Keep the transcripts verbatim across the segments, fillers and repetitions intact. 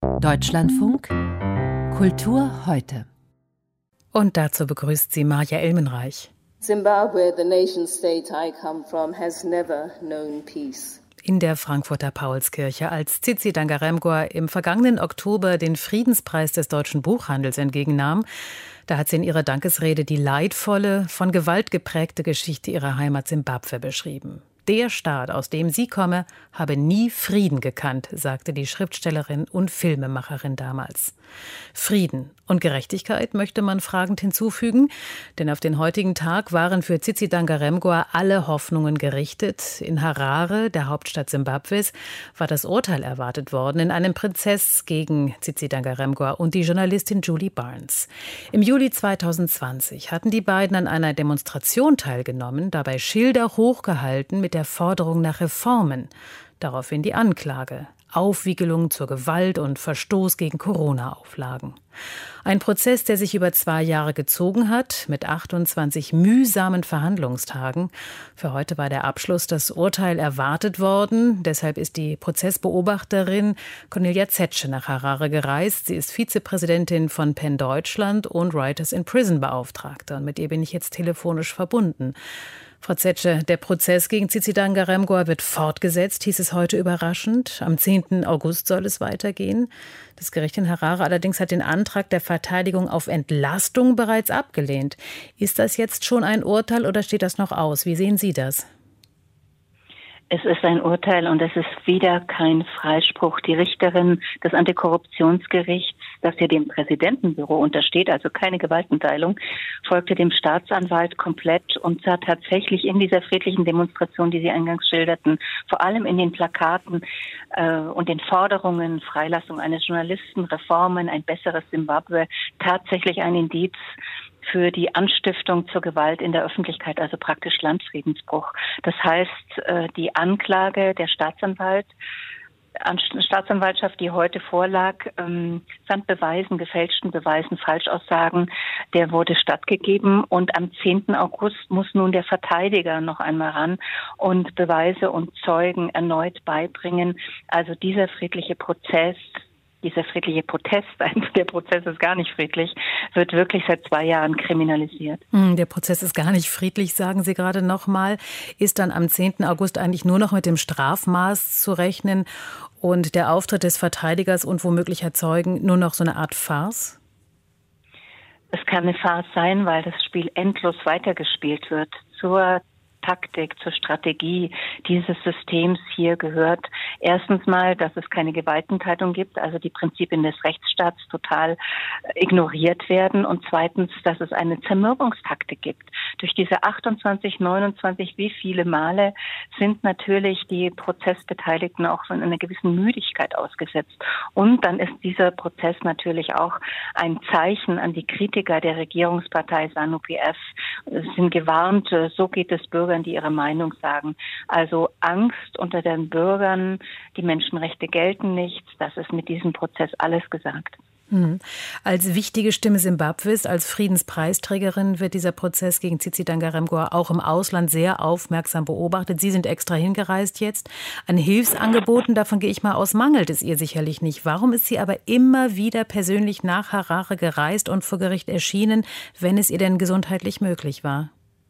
Deutschlandfunk Kultur heute. Und dazu begrüßt sie Maja Elmenreich. Zimbabwe, the nation state I come from, has never known peace. In der Frankfurter Paulskirche, als Tsitsi Dangarembga im vergangenen Oktober den Friedenspreis des deutschen Buchhandels entgegennahm, da hat sie in ihrer Dankesrede die leidvolle, von Gewalt geprägte Geschichte ihrer Heimat Simbabwe beschrieben. Der Staat, aus dem sie komme, habe nie Frieden gekannt, sagte die Schriftstellerin und Filmemacherin damals. Frieden und Gerechtigkeit möchte man fragend hinzufügen, denn auf den heutigen Tag waren für Tsitsi Dangarembga alle Hoffnungen gerichtet. In Harare, der Hauptstadt Simbabwes, war das Urteil erwartet worden in einem Prozess gegen Tsitsi Dangarembga und die Journalistin Julie Barnes. Im Juli zweitausendzwanzig hatten die beiden an einer Demonstration teilgenommen, dabei Schilder hochgehalten mit der Forderung nach Reformen. Daraufhin die Anklage. Aufwiegelung zur Gewalt und Verstoß gegen Corona-Auflagen. Ein Prozess, der sich über zwei Jahre gezogen hat, mit achtundzwanzig mühsamen Verhandlungstagen. Für heute war der Abschluss, das Urteil, erwartet worden. Deshalb ist die Prozessbeobachterin Cornelia Zetsche nach Harare gereist. Sie ist Vizepräsidentin von PEN Deutschland und Writers in Prison Beauftragte. Und mit ihr bin ich jetzt telefonisch verbunden. Frau Zetsche, der Prozess gegen Tsitsi Dangarembga wird fortgesetzt, hieß es heute überraschend. Am zehnten August soll es weitergehen. Das Gericht in Harare allerdings hat den Antrag der Verteidigung auf Entlastung bereits abgelehnt. Ist das jetzt schon ein Urteil oder steht das noch aus? Wie sehen Sie das? Es ist ein Urteil und es ist wieder kein Freispruch. Die Richterin des Antikorruptionsgerichts, das ja dem Präsidentenbüro untersteht, also keine Gewaltenteilung, folgte dem Staatsanwalt komplett und sah tatsächlich in dieser friedlichen Demonstration, die Sie eingangs schilderten, vor allem in den Plakaten äh, und den Forderungen, Freilassung eines Journalisten, Reformen, ein besseres Simbabwe, tatsächlich ein Indiz für die Anstiftung zur Gewalt in der Öffentlichkeit, also praktisch Landfriedensbruch. Das heißt, die Anklage der Staatsanwalt, Staatsanwaltschaft, die heute vorlag, samt Beweisen, gefälschten Beweisen, Falschaussagen, der wurde stattgegeben und am zehnten August muss nun der Verteidiger noch einmal ran und Beweise und Zeugen erneut beibringen. Also dieser friedliche Prozess, Dieser friedliche Protest, der Prozess ist gar nicht friedlich, wird wirklich seit zwei Jahren kriminalisiert. Der Prozess ist gar nicht friedlich, sagen Sie gerade noch mal. Ist dann am zehnten August eigentlich nur noch mit dem Strafmaß zu rechnen und der Auftritt des Verteidigers und womöglicher Zeugen nur noch so eine Art Farce? Es kann eine Farce sein, weil das Spiel endlos weitergespielt wird. Zur Taktik, zur Strategie dieses Systems hier gehört erstens mal, dass es keine Gewaltenteilung gibt, also die Prinzipien des Rechtsstaats total ignoriert werden und zweitens, dass es eine Zermürbungstaktik gibt. Durch diese achtundzwanzig, neunundzwanzig, wie viele Male sind natürlich die Prozessbeteiligten auch von einer gewissen Müdigkeit ausgesetzt und dann ist dieser Prozess natürlich auch ein Zeichen an die Kritiker der Regierungspartei ZANU P F. Sie sind gewarnt, so geht es Bürgern, die ihre Meinung sagen. Also Angst unter den Bürgern, die Menschenrechte gelten nicht, das ist mit diesem Prozess alles gesagt. Hm. Als wichtige Stimme Simbabwes, als Friedenspreisträgerin wird dieser Prozess gegen Tsitsi Dangarembga auch im Ausland sehr aufmerksam beobachtet. Sie sind extra hingereist jetzt. An Hilfsangeboten, davon gehe ich mal aus, mangelt es ihr sicherlich nicht. Warum ist sie aber immer wieder persönlich nach Harare gereist und vor Gericht erschienen, wenn es ihr denn gesundheitlich möglich war?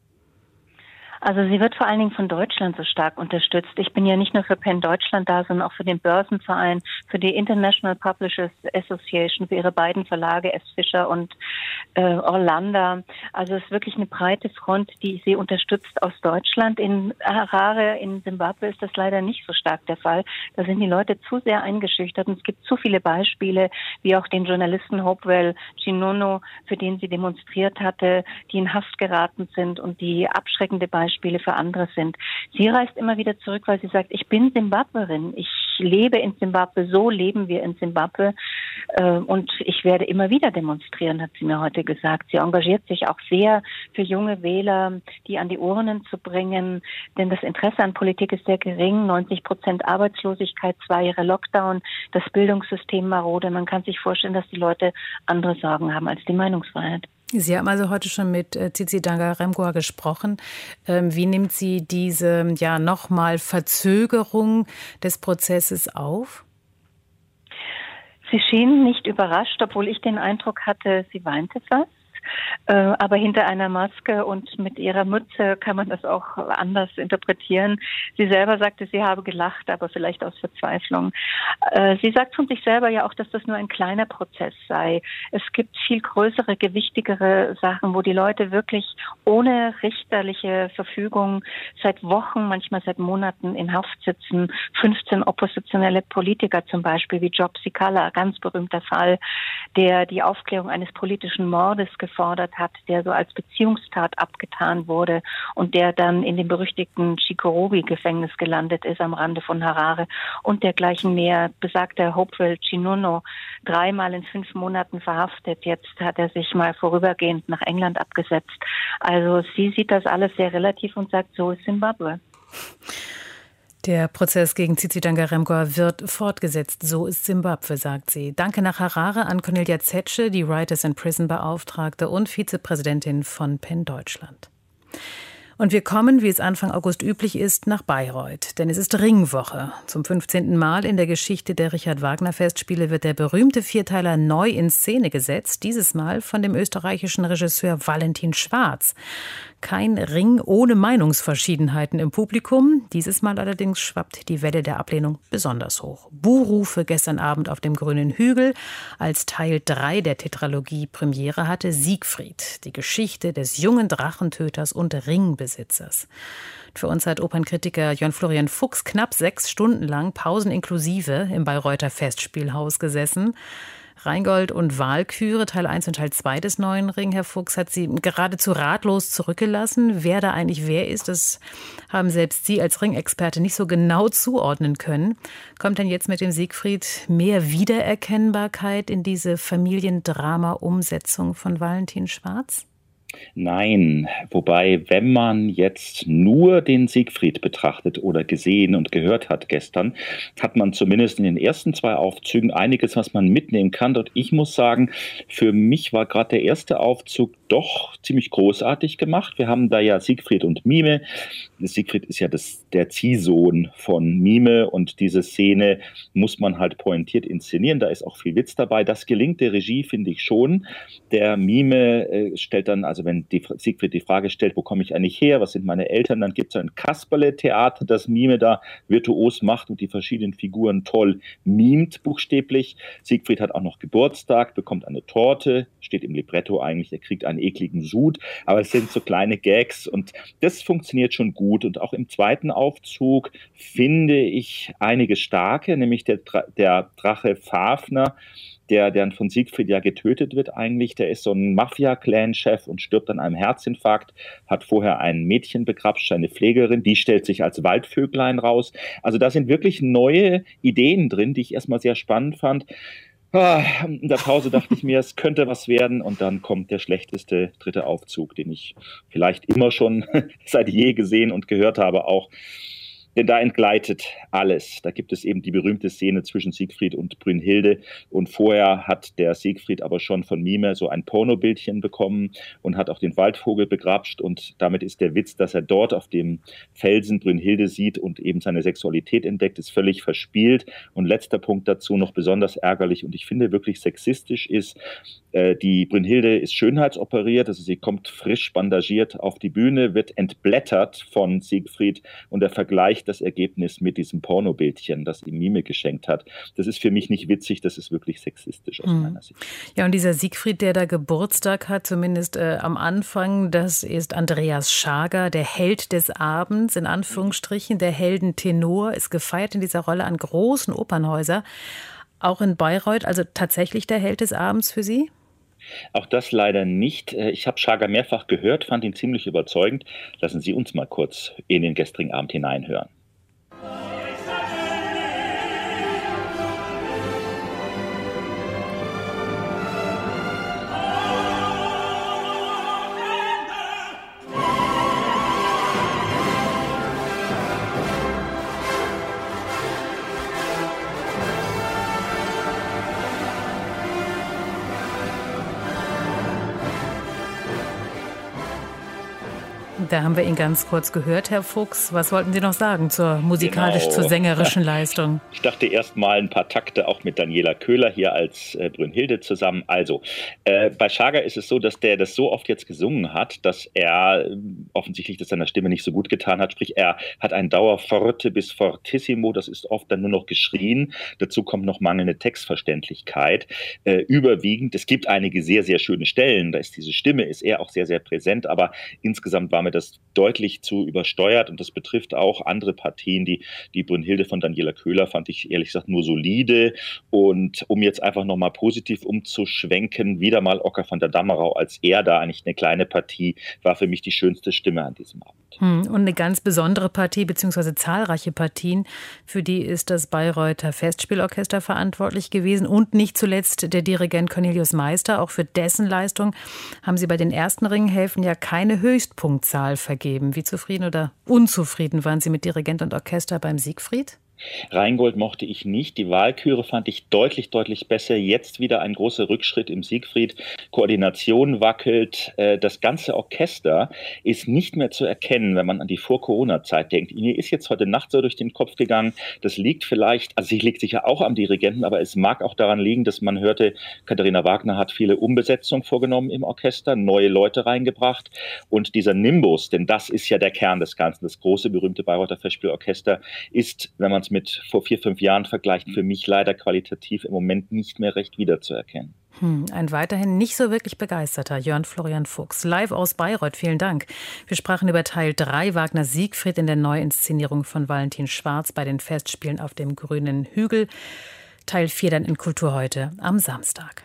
Also sie wird vor allen Dingen von Deutschland so stark unterstützt. Ich bin ja nicht nur für PEN Deutschland da, sondern auch für den Börsenverein, für die International Publishers Association, für ihre beiden Verlage S. Fischer und äh, Orlando. Also es ist wirklich eine breite Front, die sie unterstützt aus Deutschland. In Harare, in Simbabwe ist das leider nicht so stark der Fall. Da sind die Leute zu sehr eingeschüchtert und es gibt zu viele Beispiele, wie auch den Journalisten Hopewell Chinono, für den sie demonstriert hatte, die in Haft geraten sind und die abschreckende Beispiele für andere sind. Sie reist immer wieder zurück, weil sie sagt, ich bin Simbabwerin, ich lebe in Simbabwe, so leben wir in Simbabwe und ich werde immer wieder demonstrieren, hat sie mir heute gesagt. Sie engagiert sich auch sehr für junge Wähler, die an die Urnen zu bringen, denn das Interesse an Politik ist sehr gering, neunzig Prozent Arbeitslosigkeit, zwei Jahre Lockdown, das Bildungssystem marode. Man kann sich vorstellen, dass die Leute andere Sorgen haben als die Meinungsfreiheit. Sie haben also heute schon mit Tsitsi Dangarembga gesprochen. Wie nimmt sie diese ja nochmal Verzögerung des Prozesses auf? Sie schien nicht überrascht, obwohl ich den Eindruck hatte, sie weinte fast. Äh, aber hinter einer Maske und mit ihrer Mütze kann man das auch anders interpretieren. Sie selber sagte, sie habe gelacht, aber vielleicht aus Verzweiflung. Äh, sie sagt von sich selber ja auch, dass das nur ein kleiner Prozess sei. Es gibt viel größere, gewichtigere Sachen, wo die Leute wirklich ohne richterliche Verfügung seit Wochen, manchmal seit Monaten in Haft sitzen. fünfzehn oppositionelle Politiker zum Beispiel, wie Job Sikala, ganz berühmter Fall, der die Aufklärung eines politischen Mordes gefordert hat, der so als Beziehungstat abgetan wurde und der dann in dem berüchtigten Chikorobi-Gefängnis gelandet ist am Rande von Harare und dergleichen mehr. Besagter Hopewell Chinono, dreimal in fünf Monaten verhaftet. Jetzt hat er sich mal vorübergehend nach England abgesetzt. Also sie sieht das alles sehr relativ und sagt, so ist Simbabwe. Der Prozess gegen Tsitsi Dangarembga wird fortgesetzt. So ist Simbabwe, sagt sie. Danke nach Harare an Cornelia Zetsche, die Writers in Prison Beauftragte und Vizepräsidentin von PEN Deutschland. Und wir kommen, wie es Anfang August üblich ist, nach Bayreuth. Denn es ist Ringwoche. Zum fünfzehnten Mal in der Geschichte der Richard-Wagner-Festspiele wird der berühmte Vierteiler neu in Szene gesetzt. Dieses Mal von dem österreichischen Regisseur Valentin Schwarz. Kein Ring ohne Meinungsverschiedenheiten im Publikum. Dieses Mal allerdings schwappt die Welle der Ablehnung besonders hoch. Buhrufe gestern Abend auf dem Grünen Hügel, als Teil drei der Tetralogie Premiere hatte. Siegfried, die Geschichte des jungen Drachentöters und Ringbesitzers. Für uns hat Opernkritiker Jörn Florian Fuchs knapp sechs Stunden lang, Pausen inklusive, im Bayreuther Festspielhaus gesessen. Rheingold und Walküre, Teil eins und Teil zwei des neuen Ring. Herr Fuchs, hat Sie geradezu ratlos zurückgelassen. Wer da eigentlich wer ist, das haben selbst Sie als Ringexperte nicht so genau zuordnen können. Kommt denn jetzt mit dem Siegfried mehr Wiedererkennbarkeit in diese Familiendrama-Umsetzung von Valentin Schwarz? Nein, wobei, wenn man jetzt nur den Siegfried betrachtet oder gesehen und gehört hat gestern, hat man zumindest in den ersten zwei Aufzügen einiges, was man mitnehmen kann. Und ich muss sagen, für mich war gerade der erste Aufzug doch ziemlich großartig gemacht. Wir haben da ja Siegfried und Mime. Siegfried ist ja das, der Ziehsohn von Mime und diese Szene muss man halt pointiert inszenieren. Da ist auch viel Witz dabei. Das gelingt der Regie, finde ich schon. Der Mime äh, stellt dann, also wenn die, Siegfried die Frage stellt, wo komme ich eigentlich her, was sind meine Eltern, dann gibt es ein Kasperle-Theater, das Mime da virtuos macht und die verschiedenen Figuren toll mimt, buchstäblich. Siegfried hat auch noch Geburtstag, bekommt eine Torte, steht im Libretto eigentlich, er kriegt einen ekligen Sud, aber es sind so kleine Gags und das funktioniert schon gut. Und auch im zweiten Aufzug finde ich einige starke, nämlich der, der Drache Fafner, der dann von Siegfried ja getötet wird eigentlich. Der ist so ein Mafia-Clan-Chef und stirbt an einem Herzinfarkt, hat vorher ein Mädchen begrapscht, eine Pflegerin, die stellt sich als Waldvöglein raus. Also da sind wirklich neue Ideen drin, die ich erstmal sehr spannend fand. In der Pause dachte ich mir, es könnte was werden und dann kommt der schlechteste dritte Aufzug, den ich vielleicht immer schon seit je gesehen und gehört habe auch. Denn da entgleitet alles. Da gibt es eben die berühmte Szene zwischen Siegfried und Brünnhilde. Und vorher hat der Siegfried aber schon von Mime so ein Pornobildchen bekommen und hat auch den Waldvogel begrapscht. Und damit ist der Witz, dass er dort auf dem Felsen Brünnhilde sieht und eben seine Sexualität entdeckt, ist völlig verspielt. Und letzter Punkt dazu noch besonders ärgerlich und ich finde wirklich sexistisch ist, äh, die Brünnhilde ist schönheitsoperiert, also sie kommt frisch bandagiert auf die Bühne, wird entblättert von Siegfried und er vergleicht das Ergebnis mit diesem Pornobildchen, das ihm Mime geschenkt hat. Das ist für mich nicht witzig, das ist wirklich sexistisch aus hm. meiner Sicht. Ja, und dieser Siegfried, der da Geburtstag hat, zumindest äh, am Anfang, das ist Andreas Schager, der Held des Abends, in Anführungsstrichen, der Heldentenor, ist gefeiert in dieser Rolle an großen Opernhäusern. Auch in Bayreuth, also tatsächlich der Held des Abends für Sie? Auch das leider nicht. Ich habe Schager mehrfach gehört, fand ihn ziemlich überzeugend. Lassen Sie uns mal kurz in den gestrigen Abend hineinhören. Da haben wir ihn ganz kurz gehört, Herr Fuchs. Was wollten Sie noch sagen zur musikalisch, genau. zur sängerischen Leistung? Ich dachte erst mal ein paar Takte auch mit Daniela Köhler hier als äh, Brünnhilde zusammen. Also, äh, bei Schager ist es so, dass der das so oft jetzt gesungen hat, dass er äh, offensichtlich das seiner Stimme nicht so gut getan hat. Sprich, er hat ein Dauerforte bis Fortissimo, das ist oft dann nur noch geschrien. Dazu kommt noch mangelnde Textverständlichkeit. Äh, überwiegend, es gibt einige sehr, sehr schöne Stellen, da ist diese Stimme, ist er auch sehr, sehr präsent, aber insgesamt war mir das deutlich zu übersteuert und das betrifft auch andere Partien. Die, die Brünnhilde von Daniela Köhler fand ich ehrlich gesagt nur solide und um jetzt einfach nochmal positiv umzuschwenken, wieder mal Ocker von der Dammerau als er da eigentlich eine kleine Partie, war für mich die schönste Stimme an diesem Abend. Hm, und eine ganz besondere Partie, beziehungsweise zahlreiche Partien, für die ist das Bayreuther Festspielorchester verantwortlich gewesen und nicht zuletzt der Dirigent Cornelius Meister. Auch für dessen Leistung haben Sie bei den ersten Ringhälften ja keine Höchstpunktzahl vergeben. Wie zufrieden oder unzufrieden waren Sie mit Dirigent und Orchester beim Siegfried? Rheingold mochte ich nicht. Die Walküre fand ich deutlich, deutlich besser. Jetzt wieder ein großer Rückschritt im Siegfried. Koordination wackelt. Das ganze Orchester ist nicht mehr zu erkennen, wenn man an die Vor-Corona-Zeit denkt. Mir ist jetzt heute Nacht so durch den Kopf gegangen, das liegt vielleicht, also sie liegt sicher auch am Dirigenten, aber es mag auch daran liegen, dass man hörte, Katharina Wagner hat viele Umbesetzungen vorgenommen im Orchester, neue Leute reingebracht und dieser Nimbus, denn das ist ja der Kern des Ganzen, das große, berühmte Bayreuther Festspielorchester ist, wenn man mit vor vier, fünf Jahren vergleicht, für mich leider qualitativ im Moment nicht mehr recht wiederzuerkennen. Hm, ein weiterhin nicht so wirklich begeisterter Jörn Florian Fuchs. Live aus Bayreuth, vielen Dank. Wir sprachen über Teil drei Wagner Siegfried in der Neuinszenierung von Valentin Schwarz bei den Festspielen auf dem Grünen Hügel. Teil vier dann in Kultur heute am Samstag.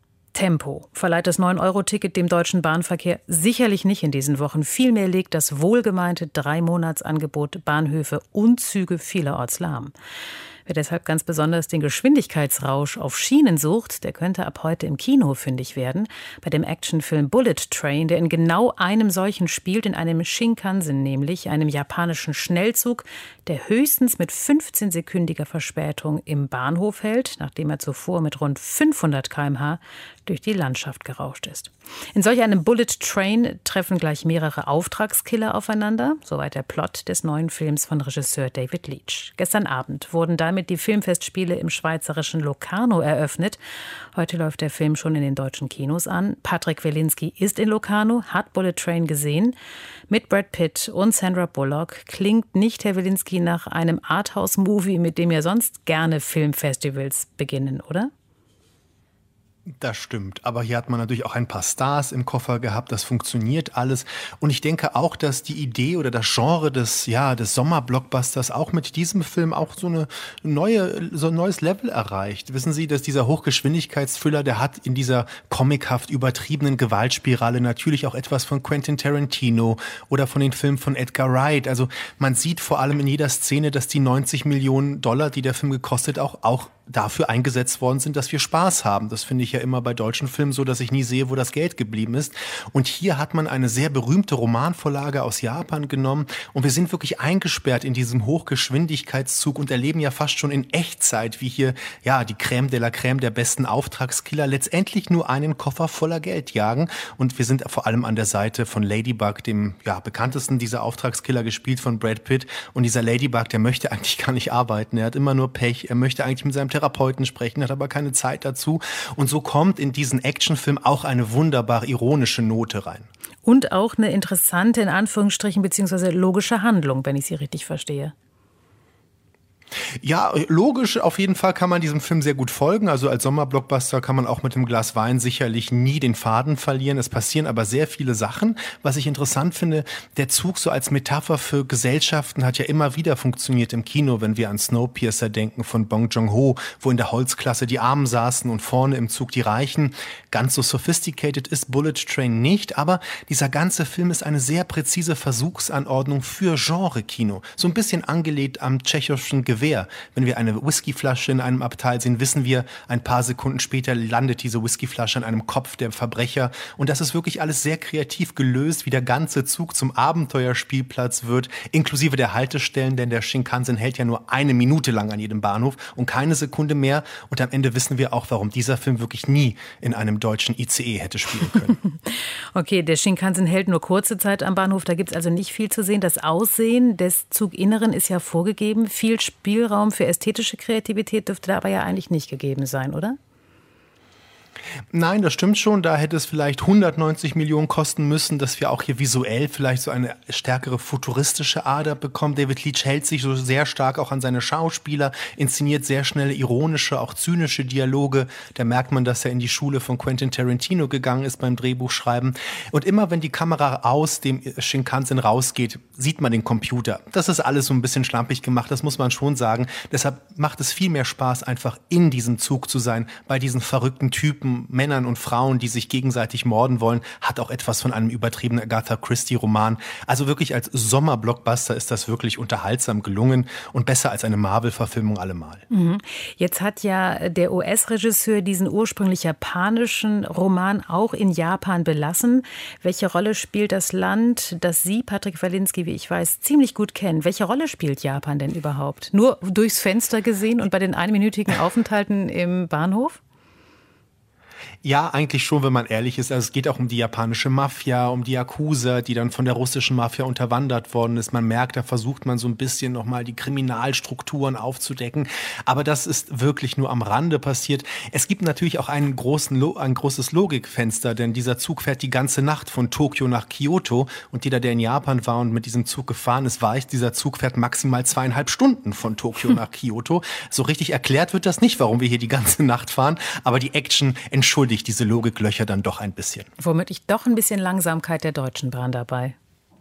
Tempo verleiht das neun Euro Ticket dem deutschen Bahnverkehr sicherlich nicht in diesen Wochen. Vielmehr legt das wohlgemeinte Drei-Monats-Angebot Bahnhöfe und Züge vielerorts lahm. Wer deshalb ganz besonders den Geschwindigkeitsrausch auf Schienen sucht, der könnte ab heute im Kino fündig werden. Bei dem Actionfilm Bullet Train, der in genau einem solchen spielt, in einem Shinkansen, nämlich einem japanischen Schnellzug, der höchstens mit fünfzehnsekündiger Verspätung im Bahnhof hält, nachdem er zuvor mit rund fünfhundert Kilometer pro Stunde durch die Landschaft gerauscht ist. In solch einem Bullet Train treffen gleich mehrere Auftragskiller aufeinander, soweit der Plot des neuen Films von Regisseur David Leitch. Gestern Abend wurden damit die Filmfestspiele im schweizerischen Locarno eröffnet. Heute läuft der Film schon in den deutschen Kinos an. Patrick Welinski ist in Locarno, hat Bullet Train gesehen. Mit Brad Pitt und Sandra Bullock klingt nicht, Herr Welinski, nach einem Arthouse-Movie, mit dem ja sonst gerne Filmfestivals beginnen, oder? Das stimmt, aber hier hat man natürlich auch ein paar Stars im Koffer gehabt, das funktioniert alles und ich denke auch, dass die Idee oder das Genre des, ja, des Sommerblockbusters auch mit diesem Film auch so eine neue, so ein neues Level erreicht. Wissen Sie, dass dieser Hochgeschwindigkeitsthriller, der hat in dieser comichaft übertriebenen Gewaltspirale natürlich auch etwas von Quentin Tarantino oder von den Filmen von Edgar Wright. Also man sieht vor allem in jeder Szene, dass die neunzig Millionen Dollar, die der Film gekostet, auch, auch dafür eingesetzt worden sind, dass wir Spaß haben. Das finde ich ja immer bei deutschen Filmen so, dass ich nie sehe, wo das Geld geblieben ist. Und hier hat man eine sehr berühmte Romanvorlage aus Japan genommen und wir sind wirklich eingesperrt in diesem Hochgeschwindigkeitszug und erleben ja fast schon in Echtzeit, wie hier ja die Crème de la Crème der besten Auftragskiller letztendlich nur einen Koffer voller Geld jagen. Und wir sind vor allem an der Seite von Ladybug, dem ja bekanntesten dieser Auftragskiller, gespielt von Brad Pitt. Und dieser Ladybug, der möchte eigentlich gar nicht arbeiten. Er hat immer nur Pech. Er möchte eigentlich mit seinem Therapeuten sprechen, hat aber keine Zeit dazu. Und so kommt in diesen Actionfilm auch eine wunderbar ironische Note rein. Und auch eine interessante, in Anführungsstrichen, beziehungsweise logische Handlung, wenn ich sie richtig verstehe. Ja, logisch, auf jeden Fall kann man diesem Film sehr gut folgen. Also als Sommerblockbuster kann man auch mit dem Glas Wein sicherlich nie den Faden verlieren. Es passieren aber sehr viele Sachen. Was ich interessant finde, der Zug so als Metapher für Gesellschaften hat ja immer wieder funktioniert im Kino, wenn wir an Snowpiercer denken von Bong Joon-ho, wo in der Holzklasse die Armen saßen und vorne im Zug die Reichen. Ganz so sophisticated ist Bullet Train nicht, aber dieser ganze Film ist eine sehr präzise Versuchsanordnung für Genre-Kino. So ein bisschen angelehnt am tschechischen Gewitter wer. Wenn wir eine Whiskyflasche in einem Abteil sehen, wissen wir, ein paar Sekunden später landet diese Whiskyflasche an einem Kopf der Verbrecher. Und das ist wirklich alles sehr kreativ gelöst, wie der ganze Zug zum Abenteuerspielplatz wird, inklusive der Haltestellen, denn der Shinkansen hält ja nur eine Minute lang an jedem Bahnhof und keine Sekunde mehr. Und am Ende wissen wir auch, warum dieser Film wirklich nie in einem deutschen I C E hätte spielen können. Okay, der Shinkansen hält nur kurze Zeit am Bahnhof, da gibt es also nicht viel zu sehen. Das Aussehen des Zuginneren ist ja vorgegeben. Viel Spielraum für ästhetische Kreativität dürfte da aber ja eigentlich nicht gegeben sein, oder? Nein, das stimmt schon. Da hätte es vielleicht hundertneunzig Millionen kosten müssen, dass wir auch hier visuell vielleicht so eine stärkere futuristische Ader bekommen. David Leitch hält sich so sehr stark auch an seine Schauspieler, inszeniert sehr schnell ironische, auch zynische Dialoge. Da merkt man, dass er in die Schule von Quentin Tarantino gegangen ist beim Drehbuchschreiben. Und immer wenn die Kamera aus dem Shinkansen rausgeht, sieht man den Computer. Das ist alles so ein bisschen schlampig gemacht, das muss man schon sagen. Deshalb macht es viel mehr Spaß, einfach in diesem Zug zu sein, bei diesen verrückten Typen, Männern und Frauen, die sich gegenseitig morden wollen, hat auch etwas von einem übertriebenen Agatha Christie-Roman. Also wirklich als Sommerblockbuster ist das wirklich unterhaltsam gelungen und besser als eine Marvel-Verfilmung allemal. Mhm. Jetzt hat ja der U S-Regisseur diesen ursprünglich japanischen Roman auch in Japan belassen. Welche Rolle spielt das Land, das Sie, Patrick Walinski, wie ich weiß, ziemlich gut kennen? Welche Rolle spielt Japan denn überhaupt? Nur durchs Fenster gesehen und bei den einminütigen Aufenthalten im Bahnhof? Ja, eigentlich schon, wenn man ehrlich ist. Also es geht auch um die japanische Mafia, um die Yakuza, die dann von der russischen Mafia unterwandert worden ist. Man merkt, da versucht man so ein bisschen nochmal die Kriminalstrukturen aufzudecken. Aber das ist wirklich nur am Rande passiert. Es gibt natürlich auch einen großen, ein großes Logikfenster, denn dieser Zug fährt die ganze Nacht von Tokio nach Kyoto. Und jeder, der in Japan war und mit diesem Zug gefahren ist, weiß, dieser Zug fährt maximal zweieinhalb Stunden von Tokio nach Kyoto. So richtig erklärt wird das nicht, warum wir hier die ganze Nacht fahren. Aber die Action entschuldigt diese Logiklöcher dann doch ein bisschen. Womöglich doch ein bisschen Langsamkeit der Deutschen Bahn dabei.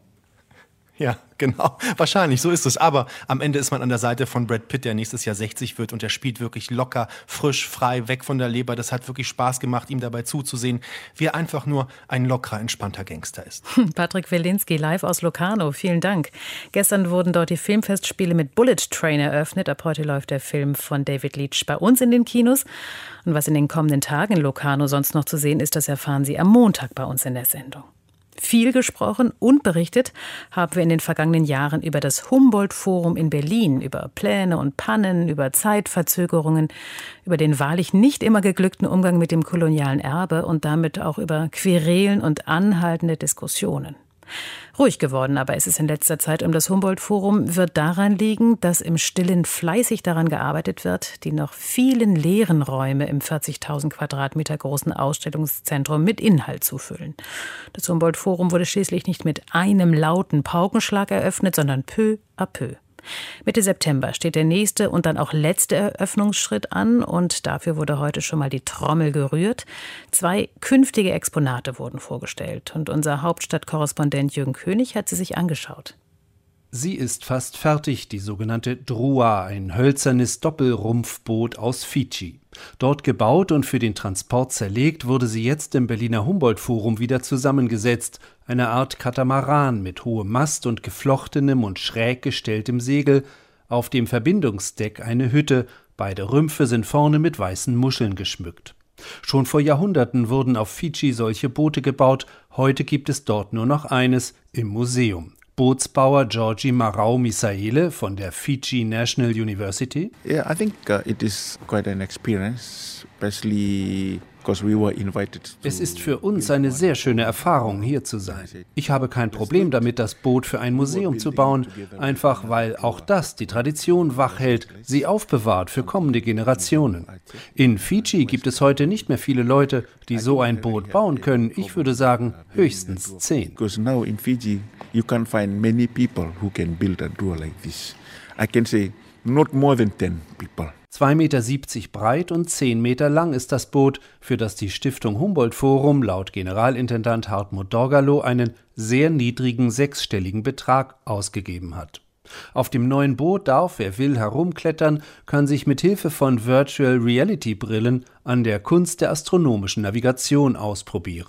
Ja, genau. Wahrscheinlich, so ist es. Aber am Ende ist man an der Seite von Brad Pitt, der nächstes Jahr sechzig wird. Und der spielt wirklich locker, frisch, frei, weg von der Leber. Das hat wirklich Spaß gemacht, ihm dabei zuzusehen, wie er einfach nur ein lockerer, entspannter Gangster ist. Patrick Walinski, live aus Locarno. Vielen Dank. Gestern wurden dort die Filmfestspiele mit Bullet Train eröffnet. Ab heute läuft der Film von David Leitch bei uns in den Kinos. Und was in den kommenden Tagen in Locarno sonst noch zu sehen ist, das erfahren Sie am Montag bei uns in der Sendung. Viel gesprochen und berichtet haben wir in den vergangenen Jahren über das Humboldt-Forum in Berlin, über Pläne und Pannen, über Zeitverzögerungen, über den wahrlich nicht immer geglückten Umgang mit dem kolonialen Erbe und damit auch über Querelen und anhaltende Diskussionen. Ruhig geworden aber ist es in letzter Zeit um das Humboldt-Forum, wird daran liegen, dass im Stillen fleißig daran gearbeitet wird, die noch vielen leeren Räume im vierzigtausend Quadratmeter großen Ausstellungszentrum mit Inhalt zu füllen. Das Humboldt-Forum wurde schließlich nicht mit einem lauten Paukenschlag eröffnet, sondern peu à peu. Mitte September steht der nächste und dann auch letzte Eröffnungsschritt an und dafür wurde heute schon mal die Trommel gerührt. Zwei künftige Exponate wurden vorgestellt und unser Hauptstadtkorrespondent Jürgen König hat sie sich angeschaut. Sie ist fast fertig, die sogenannte Drua, ein hölzernes Doppelrumpfboot aus Fidschi. Dort gebaut und für den Transport zerlegt, wurde sie jetzt im Berliner Humboldt-Forum wieder zusammengesetzt. Eine Art Katamaran mit hohem Mast und geflochtenem und schräg gestelltem Segel. Auf dem Verbindungsdeck eine Hütte. Beide Rümpfe sind vorne mit weißen Muscheln geschmückt. Schon vor Jahrhunderten wurden auf Fidschi solche Boote gebaut. Heute gibt es dort nur noch eines im Museum. Bootsbauer Georgi Marau Misaele von der Fiji National University. Yeah, I think uh, it is quite an experience, especially because we were invited to. Es ist für uns eine sehr schöne Erfahrung, hier zu sein. Ich habe kein Problem damit, das Boot für ein Museum zu bauen, einfach weil auch das die Tradition wachhält, sie aufbewahrt für kommende Generationen. In Fidschi gibt es heute nicht mehr viele Leute, die so ein Boot bauen können. Ich würde sagen, höchstens zehn. Because now in Fiji you can find many people who can build a Drua like this. I can say not more than ten people. zwei Meter siebzig breit und zehn Meter lang ist das Boot, für das die Stiftung Humboldt-Forum laut Generalintendant Hartmut Dorgalow einen sehr niedrigen sechsstelligen Betrag ausgegeben hat. Auf dem neuen Boot darf, wer will, herumklettern, kann sich mit Hilfe von Virtual Reality Brillen an der Kunst der astronomischen Navigation ausprobieren.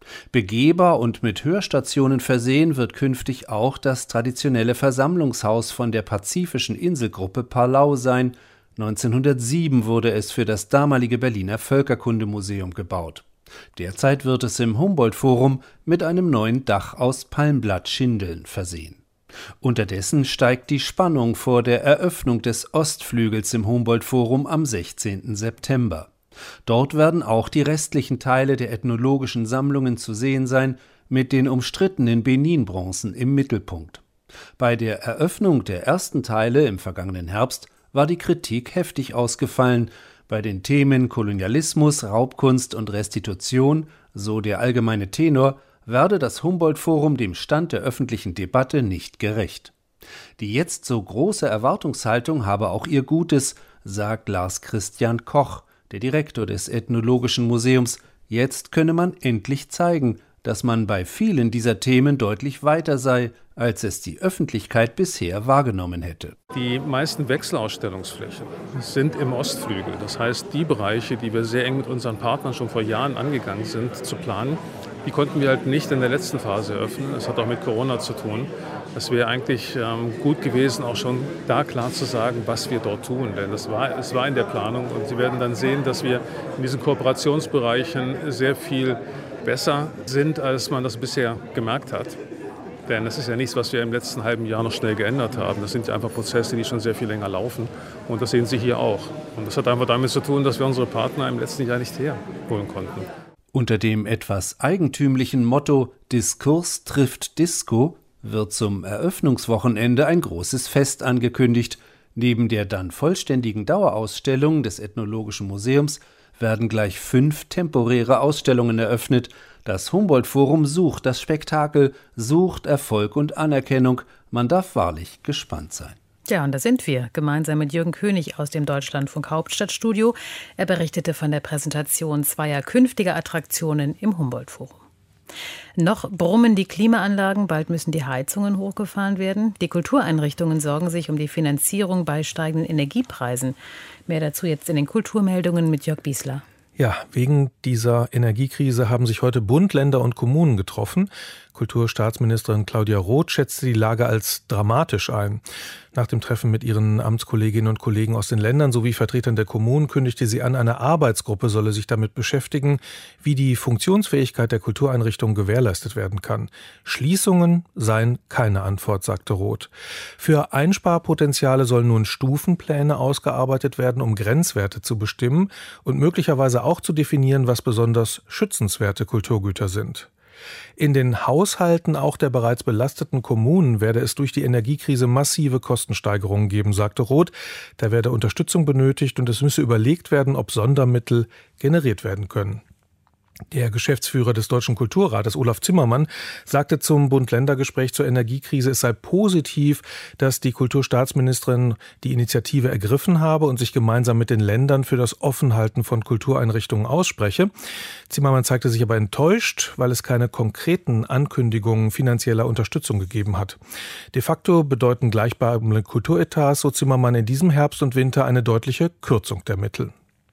Begehbar und mit Hörstationen versehen wird künftig auch das traditionelle Versammlungshaus von der pazifischen Inselgruppe Palau sein. neunzehnhundertsieben wurde es für das damalige Berliner Völkerkundemuseum gebaut. Derzeit wird es im Humboldt-Forum mit einem neuen Dach aus Palmblattschindeln versehen. Unterdessen steigt die Spannung vor der Eröffnung des Ostflügels im Humboldt-Forum am sechzehnten September. Dort werden auch die restlichen Teile der ethnologischen Sammlungen zu sehen sein, mit den umstrittenen Benin-Bronzen im Mittelpunkt. Bei der Eröffnung der ersten Teile im vergangenen Herbst war die Kritik heftig ausgefallen. Bei den Themen Kolonialismus, Raubkunst und Restitution, so der allgemeine Tenor, werde das Humboldt-Forum dem Stand der öffentlichen Debatte nicht gerecht. Die jetzt so große Erwartungshaltung habe auch ihr Gutes, sagt Lars Christian Koch, der Direktor des Ethnologischen Museums. Jetzt könne man endlich zeigen, dass man bei vielen dieser Themen deutlich weiter sei, als es die Öffentlichkeit bisher wahrgenommen hätte. Die meisten Wechselausstellungsflächen sind im Ostflügel. Das heißt, die Bereiche, die wir sehr eng mit unseren Partnern schon vor Jahren angegangen sind, zu planen, die konnten wir halt nicht in der letzten Phase eröffnen. Das hat auch mit Corona zu tun. Es wäre eigentlich ähm, gut gewesen, auch schon da klar zu sagen, was wir dort tun. Denn das war, es war in der Planung. Und Sie werden dann sehen, dass wir in diesen Kooperationsbereichen sehr viel besser sind, als man das bisher gemerkt hat. Denn das ist ja nichts, was wir im letzten halben Jahr noch schnell geändert haben. Das sind ja einfach Prozesse, die schon sehr viel länger laufen. Und das sehen Sie hier auch. Und das hat einfach damit zu tun, dass wir unsere Partner im letzten Jahr nicht herholen konnten. Unter dem etwas eigentümlichen Motto Diskurs trifft Disco wird zum Eröffnungswochenende ein großes Fest angekündigt. Neben der dann vollständigen Dauerausstellung des Ethnologischen Museums werden gleich fünf temporäre Ausstellungen eröffnet. Das Humboldt-Forum sucht das Spektakel, sucht Erfolg und Anerkennung. Man darf wahrlich gespannt sein. Ja, und da sind wir, gemeinsam mit Jürgen König aus dem Deutschlandfunk Hauptstadtstudio. Er berichtete von der Präsentation zweier künftiger Attraktionen im Humboldt-Forum. Noch brummen die Klimaanlagen, bald müssen die Heizungen hochgefahren werden. Die Kultureinrichtungen sorgen sich um die Finanzierung bei steigenden Energiepreisen. Mehr dazu jetzt in den Kulturmeldungen mit Jörg Biesler. Ja, wegen dieser Energiekrise haben sich heute Bund, Länder und Kommunen getroffen. Kulturstaatsministerin Claudia Roth schätzte die Lage als dramatisch ein. Nach dem Treffen mit ihren Amtskolleginnen und Kollegen aus den Ländern sowie Vertretern der Kommunen kündigte sie an, eine Arbeitsgruppe solle sich damit beschäftigen, wie die Funktionsfähigkeit der Kultureinrichtungen gewährleistet werden kann. Schließungen seien keine Antwort, sagte Roth. Für Einsparpotenziale sollen nun Stufenpläne ausgearbeitet werden, um Grenzwerte zu bestimmen und möglicherweise auch zu definieren, was besonders schützenswerte Kulturgüter sind. In den Haushalten auch der bereits belasteten Kommunen werde es durch die Energiekrise massive Kostensteigerungen geben, sagte Roth. Da werde Unterstützung benötigt und es müsse überlegt werden, ob Sondermittel generiert werden können. Der Geschäftsführer des Deutschen Kulturrates, Olaf Zimmermann, sagte zum Bund-Länder-Gespräch zur Energiekrise, es sei positiv, dass die Kulturstaatsministerin die Initiative ergriffen habe und sich gemeinsam mit den Ländern für das Offenhalten von Kultureinrichtungen ausspreche. Zimmermann zeigte sich aber enttäuscht, weil es keine konkreten Ankündigungen finanzieller Unterstützung gegeben hat. De facto bedeuten gleichbleibende Kulturetats, so Zimmermann, in diesem Herbst und Winter eine deutliche Kürzung der Mittel.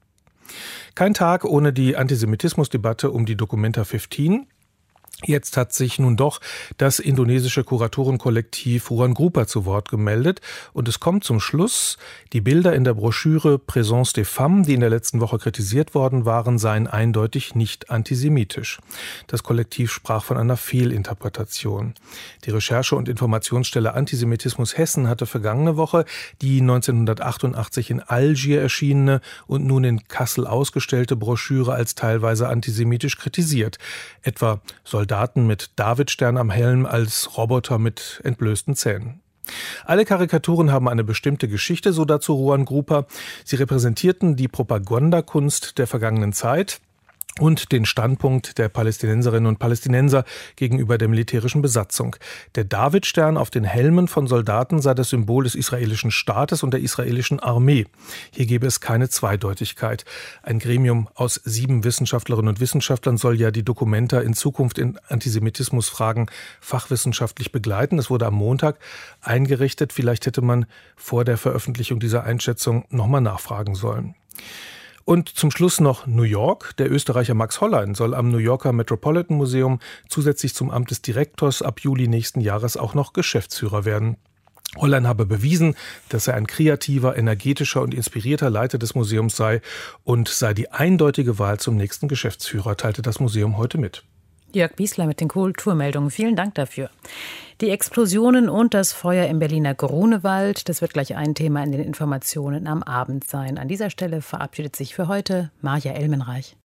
Kein Tag ohne die Antisemitismusdebatte um die Documenta fünfzehn. Jetzt hat sich nun doch das indonesische Kuratorenkollektiv Ruan Grupa zu Wort gemeldet und es kommt zum Schluss, die Bilder in der Broschüre Présence des Femmes, die in der letzten Woche kritisiert worden waren, seien eindeutig nicht antisemitisch. Das Kollektiv sprach von einer Fehlinterpretation. Die Recherche- und Informationsstelle Antisemitismus Hessen hatte vergangene Woche die neunzehnhundertachtundachtzig in Algier erschienene und nun in Kassel ausgestellte Broschüre als teilweise antisemitisch kritisiert. Etwa Soldaten mit Davidstern am Helm als Roboter mit entblößten Zähnen. Alle Karikaturen haben eine bestimmte Geschichte, so dazu Ruan Grupa. Sie repräsentierten die Propagandakunst der vergangenen Zeit und den Standpunkt der Palästinenserinnen und Palästinenser gegenüber der militärischen Besatzung. Der Davidstern auf den Helmen von Soldaten sei das Symbol des israelischen Staates und der israelischen Armee. Hier gebe es keine Zweideutigkeit. Ein Gremium aus sieben Wissenschaftlerinnen und Wissenschaftlern soll ja die Documenta in Zukunft in Antisemitismusfragen fachwissenschaftlich begleiten. Das wurde am Montag eingerichtet. Vielleicht hätte man vor der Veröffentlichung dieser Einschätzung nochmal nachfragen sollen. Und zum Schluss noch New York. Der Österreicher Max Hollein soll am New Yorker Metropolitan Museum zusätzlich zum Amt des Direktors ab Juli nächsten Jahres auch noch Geschäftsführer werden. Hollein habe bewiesen, dass er ein kreativer, energetischer und inspirierter Leiter des Museums sei und sei die eindeutige Wahl zum nächsten Geschäftsführer, teilte das Museum heute mit. Jörg Biesler mit den Kulturmeldungen. Vielen Dank dafür. Die Explosionen und das Feuer im Berliner Grunewald, das wird gleich ein Thema in den Informationen am Abend sein. An dieser Stelle verabschiedet sich für heute Marja Elmenreich.